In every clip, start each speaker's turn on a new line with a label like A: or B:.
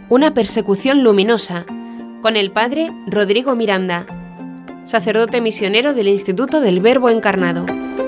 A: Una persecución luminosa, con el padre Rodrigo Miranda, sacerdote misionero del Instituto del Verbo Encarnado.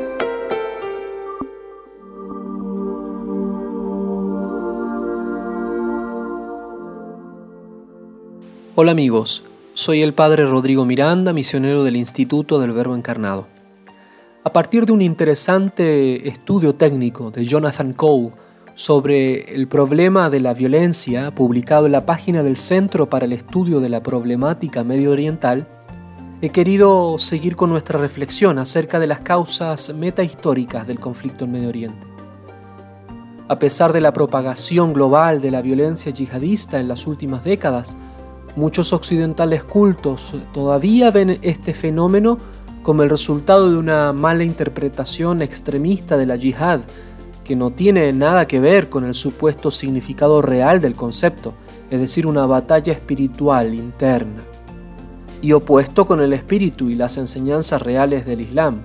B: Hola amigos, soy el padre Rodrigo Miranda, misionero del Instituto del Verbo Encarnado. A partir de un interesante estudio técnico de Jonathan Coe sobre el problema de la violencia, publicado en la página del Centro para el Estudio de la Problemática Medio Oriental, he querido seguir con nuestra reflexión acerca de las causas metahistóricas del conflicto en Medio Oriente. A pesar de la propagación global de la violencia yihadista en las últimas décadas, muchos occidentales cultos todavía ven este fenómeno como el resultado de una mala interpretación extremista de la yihad, que no tiene nada que ver con el supuesto significado real del concepto, es decir, una batalla espiritual interna, y opuesto con el espíritu y las enseñanzas reales del Islam.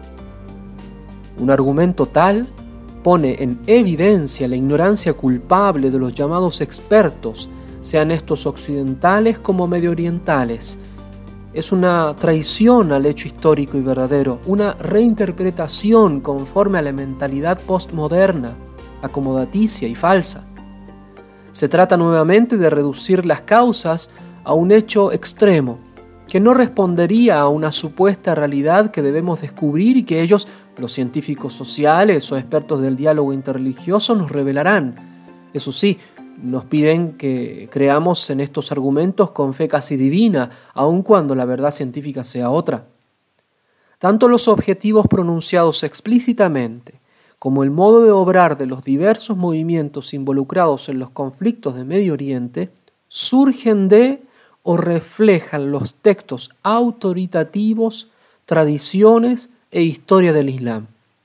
B: Un argumento tal pone en evidencia la ignorancia culpable de los llamados expertos, sean estos occidentales como medioorientales. Es una traición al hecho histórico y verdadero, una reinterpretación conforme a la mentalidad postmoderna, acomodaticia y falsa. Se trata nuevamente de reducir las causas a un hecho extremo, que no respondería a una supuesta realidad que debemos descubrir y que ellos, los científicos sociales o expertos del diálogo interreligioso, nos revelarán. Eso sí, nos piden que creamos en estos argumentos con fe casi divina, aun cuando la verdad científica sea otra. Tanto los objetivos pronunciados explícitamente como el modo de obrar de los diversos movimientos involucrados en los conflictos de Medio Oriente surgen de o reflejan los textos autoritativos, tradiciones e historia del Islam.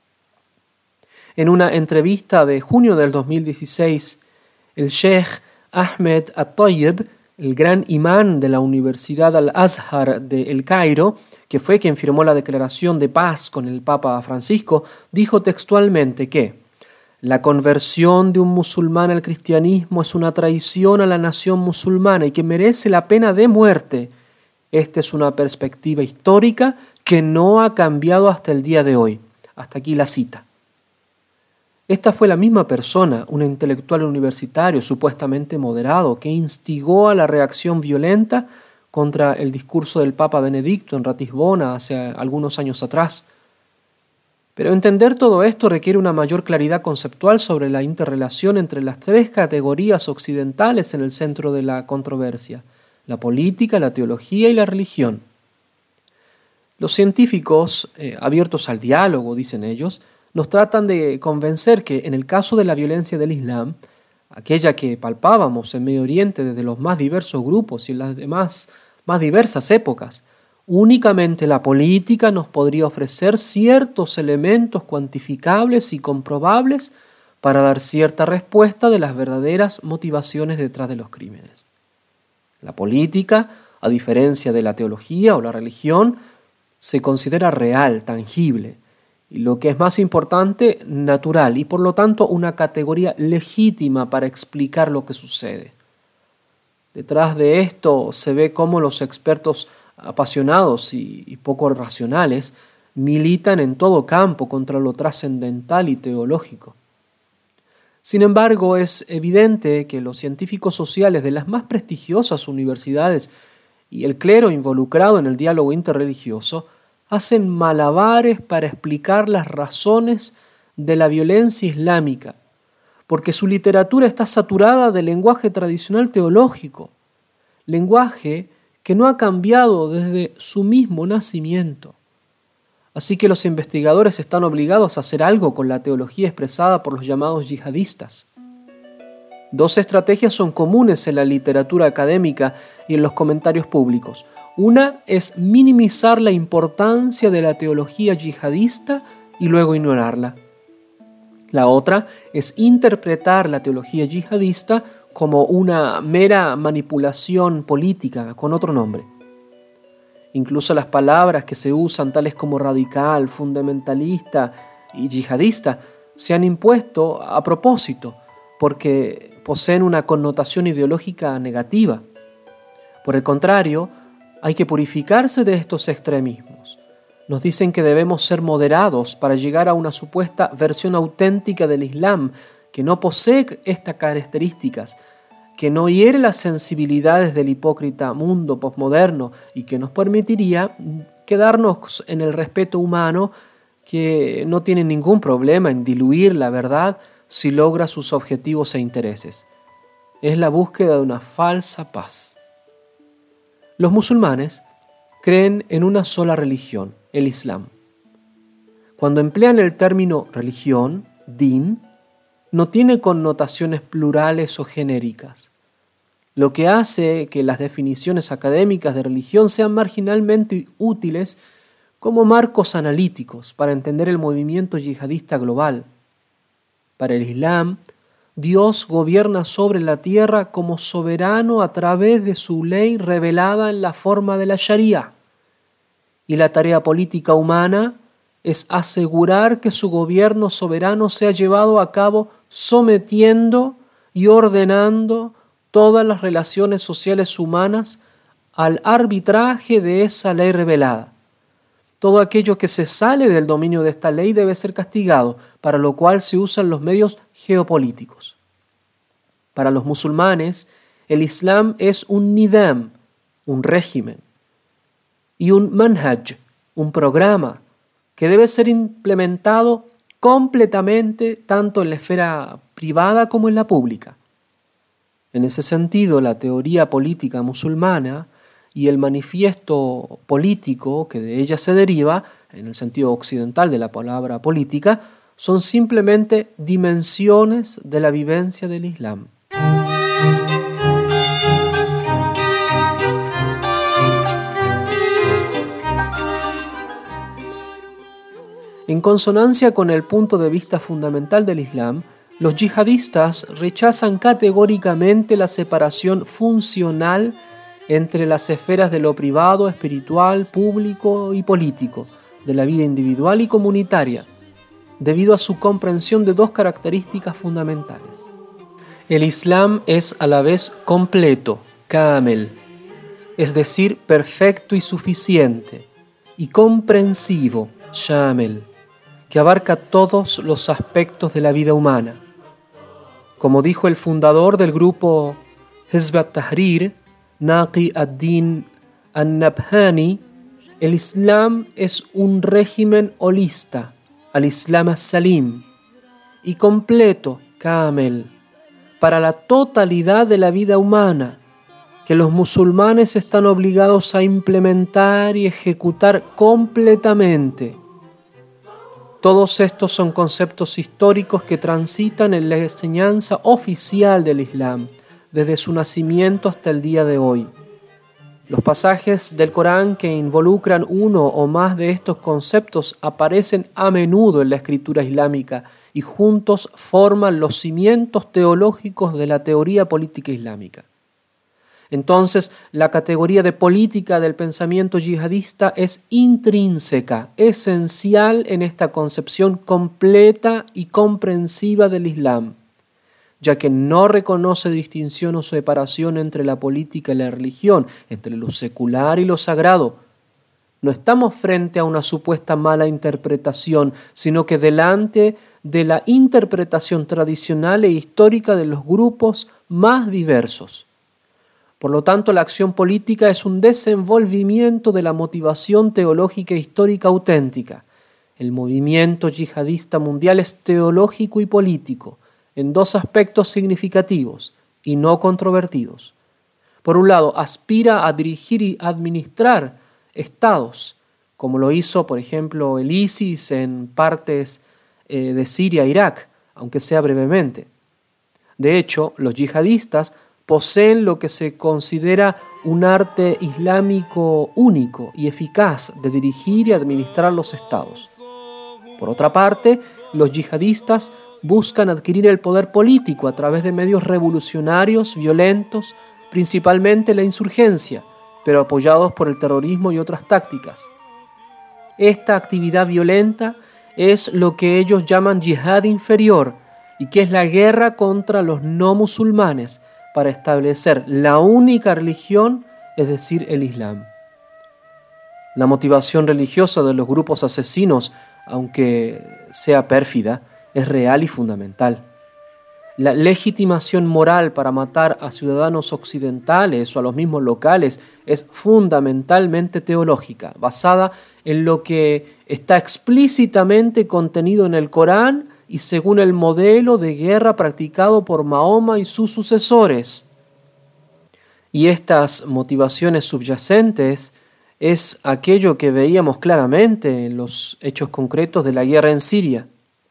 B: En una entrevista de junio del 2016, el Sheikh Ahmed At-Tayyib, el gran imán de la Universidad Al-Azhar de El Cairo, que fue quien firmó la declaración de paz con el Papa Francisco, dijo textualmente que la conversión de un musulmán al cristianismo es una traición a la nación musulmana y que merece la pena de muerte. Esta es una perspectiva histórica que no ha cambiado hasta el día de hoy. Hasta aquí la cita. Esta fue la misma persona, un intelectual universitario supuestamente moderado, que instigó a la reacción violenta contra el discurso del Papa Benedicto en Ratisbona hace algunos años atrás. Pero entender todo esto requiere una mayor claridad conceptual sobre la interrelación entre las tres categorías occidentales en el centro de la controversia: la política, la teología y la religión. Los científicos, abiertos al diálogo, dicen ellos, nos tratan de convencer que en el caso de la violencia del Islam, aquella que palpábamos en Medio Oriente desde los más diversos grupos y en las demás más diversas épocas, únicamente la política nos podría ofrecer ciertos elementos cuantificables y comprobables para dar cierta respuesta de las verdaderas motivaciones detrás de los crímenes. La política, a diferencia de la teología o la religión, se considera real, tangible, y lo que es más importante, natural, y por lo tanto una categoría legítima para explicar lo que sucede. Detrás de esto se ve cómo los expertos apasionados y poco racionales militan en todo campo contra lo trascendental y teológico. Sin embargo, es evidente que los científicos sociales de las más prestigiosas universidades y el clero involucrado en el diálogo interreligioso hacen malabares para explicar las razones de la violencia islámica, porque su literatura está saturada de lenguaje tradicional teológico, lenguaje que no ha cambiado desde su mismo nacimiento. Así que los investigadores están obligados a hacer algo con la teología expresada por los llamados yihadistas. Dos estrategias son comunes en la literatura académica y en los comentarios públicos. Una es minimizar la importancia de la teología yihadista y luego ignorarla. La otra es interpretar la teología yihadista como una mera manipulación política con otro nombre. Incluso las palabras que se usan, tales como radical, fundamentalista y yihadista, se han impuesto a propósito porque poseen una connotación ideológica negativa. Por el contrario, hay que purificarse de estos extremismos. Nos dicen que debemos ser moderados para llegar a una supuesta versión auténtica del Islam que no posee estas características, que no hiere las sensibilidades del hipócrita mundo posmoderno y que nos permitiría quedarnos en el respeto humano, que no tiene ningún problema en diluir la verdad si logra sus objetivos e intereses. Es la búsqueda de una falsa paz. Los musulmanes creen en una sola religión, el Islam. Cuando emplean el término religión, din, no tiene connotaciones plurales o genéricas, lo que hace que las definiciones académicas de religión sean marginalmente útiles como marcos analíticos para entender el movimiento yihadista global. Para el Islam, Dios gobierna sobre la tierra como soberano a través de su ley revelada en la forma de la Sharia, y la tarea política humana es asegurar que su gobierno soberano sea llevado a cabo sometiendo y ordenando todas las relaciones sociales humanas al arbitraje de esa ley revelada. Todo aquello que se sale del dominio de esta ley debe ser castigado, para lo cual se usan los medios geopolíticos. Para los musulmanes, el Islam es un nidam, un régimen, y un manhaj, un programa, que debe ser implementado completamente tanto en la esfera privada como en la pública. En ese sentido, la teoría política musulmana y el manifiesto político que de ella se deriva, en el sentido occidental de la palabra política, son simplemente dimensiones de la vivencia del Islam. En consonancia con el punto de vista fundamental del Islam, los yihadistas rechazan categóricamente la separación funcional entre las esferas de lo privado, espiritual, público y político, de la vida individual y comunitaria, debido a su comprensión de dos características fundamentales. El Islam es a la vez completo, kamel, es decir, perfecto y suficiente, y comprensivo, shamel, que abarca todos los aspectos de la vida humana. Como dijo el fundador del grupo Hizb at-Tahrir, Naqi ad-Din an-Nabhani, el Islam es un régimen holista, al-Islam as-Salim, y completo, kamel, para la totalidad de la vida humana, que los musulmanes están obligados a implementar y ejecutar completamente. Todos estos son conceptos históricos que transitan en la enseñanza oficial del Islam, desde su nacimiento hasta el día de hoy. Los pasajes del Corán que involucran uno o más de estos conceptos aparecen a menudo en la escritura islámica y juntos forman los cimientos teológicos de la teoría política islámica. Entonces, la categoría de política del pensamiento yihadista es intrínseca, esencial en esta concepción completa y comprensiva del Islam, ya que no reconoce distinción o separación entre la política y la religión, entre lo secular y lo sagrado. No estamos frente a una supuesta mala interpretación, sino que delante de la interpretación tradicional e histórica de los grupos más diversos. Por lo tanto, la acción política es un desenvolvimiento de la motivación teológica e histórica auténtica. El movimiento yihadista mundial es teológico y político, en dos aspectos significativos y no controvertidos. Por un lado, aspira a dirigir y administrar estados, como lo hizo, por ejemplo, el ISIS en partes de Siria e Irak, aunque sea brevemente. De hecho, los yihadistas poseen lo que se considera un arte islámico único y eficaz de dirigir y administrar los estados. Por otra parte, los yihadistas buscan adquirir el poder político a través de medios revolucionarios, violentos, principalmente la insurgencia, pero apoyados por el terrorismo y otras tácticas. Esta actividad violenta es lo que ellos llaman yihad inferior, y que es la guerra contra los no musulmanes para establecer la única religión, es decir, el Islam. La motivación religiosa de los grupos asesinos, aunque sea pérfida, es real y fundamental. La legitimación moral para matar a ciudadanos occidentales o a los mismos locales es fundamentalmente teológica, basada en lo que está explícitamente contenido en el Corán y según el modelo de guerra practicado por Mahoma y sus sucesores. Y estas motivaciones subyacentes es aquello que veíamos claramente en los hechos concretos de la guerra en Siria.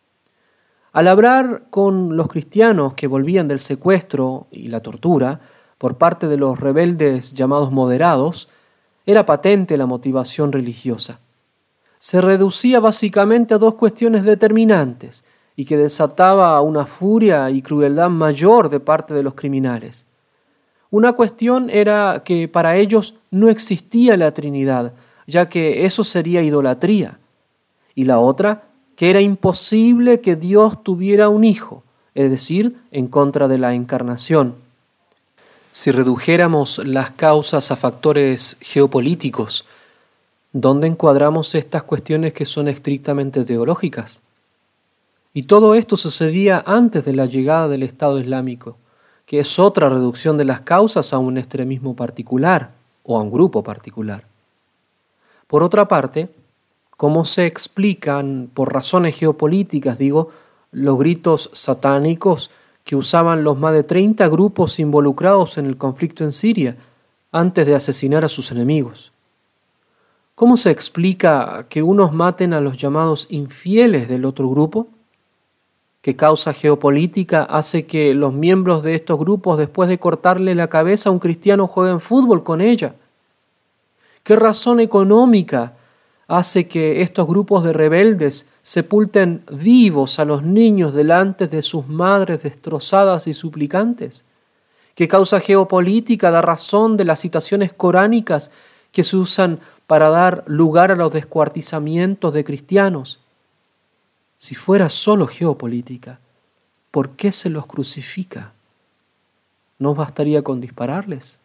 B: Al hablar con los cristianos que volvían del secuestro y la tortura por parte de los rebeldes llamados moderados, era patente la motivación religiosa. Se reducía básicamente a dos cuestiones determinantes y que desataba una furia y crueldad mayor de parte de los criminales. Una cuestión era que para ellos no existía la Trinidad, ya que eso sería idolatría, y la otra, que era imposible que Dios tuviera un hijo, es decir, en contra de la encarnación. Si redujéramos las causas a factores geopolíticos, ¿dónde encuadramos estas cuestiones que son estrictamente teológicas? Y todo esto sucedía antes de la llegada del Estado Islámico, que es otra reducción de las causas a un extremismo particular o a un grupo particular. Por otra parte, ¿cómo se explican, por razones geopolíticas, los gritos satánicos que usaban los más de 30 grupos involucrados en el conflicto en Siria antes de asesinar a sus enemigos? ¿Cómo se explica que unos maten a los llamados infieles del otro grupo? ¿Qué causa geopolítica hace que los miembros de estos grupos, después de cortarle la cabeza a un cristiano, jueguen fútbol con ella? ¿Qué razón económica hace que estos grupos de rebeldes sepulten vivos a los niños delante de sus madres destrozadas y suplicantes? ¿Qué causa geopolítica da razón de las citaciones coránicas que se usan para dar lugar a los descuartizamientos de cristianos? Si fuera solo geopolítica, ¿por qué se los crucifica? ¿No bastaría con dispararles?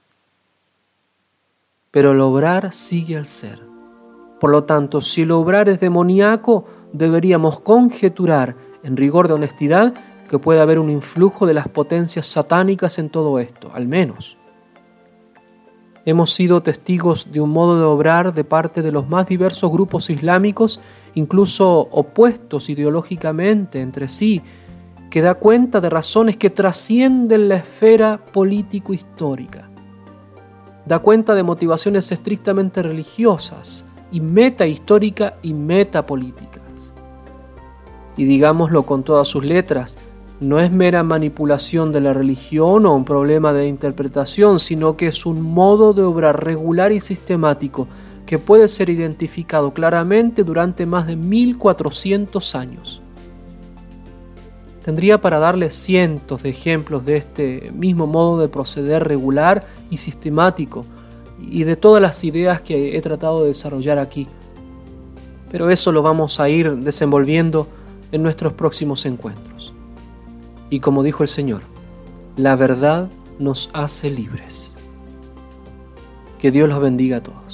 B: Pero el obrar sigue al ser. Por lo tanto, si el obrar es demoníaco, deberíamos conjeturar, en rigor de honestidad, que puede haber un influjo de las potencias satánicas en todo esto, al menos. Hemos sido testigos de un modo de obrar de parte de los más diversos grupos islámicos, incluso opuestos ideológicamente entre sí, que da cuenta de razones que trascienden la esfera político-histórica. Da cuenta de motivaciones estrictamente religiosas, y metahistórica y metapolíticas. Y digámoslo con todas sus letras, no es mera manipulación de la religión o un problema de interpretación, sino que es un modo de obrar regular y sistemático que puede ser identificado claramente durante más de 1400 años. Tendría para darles cientos de ejemplos de este mismo modo de proceder regular y sistemático, y de todas las ideas que he tratado de desarrollar aquí. Pero eso lo vamos a ir desenvolviendo en nuestros próximos encuentros. Y como dijo el Señor, la verdad nos hace libres. Que Dios los bendiga a todos.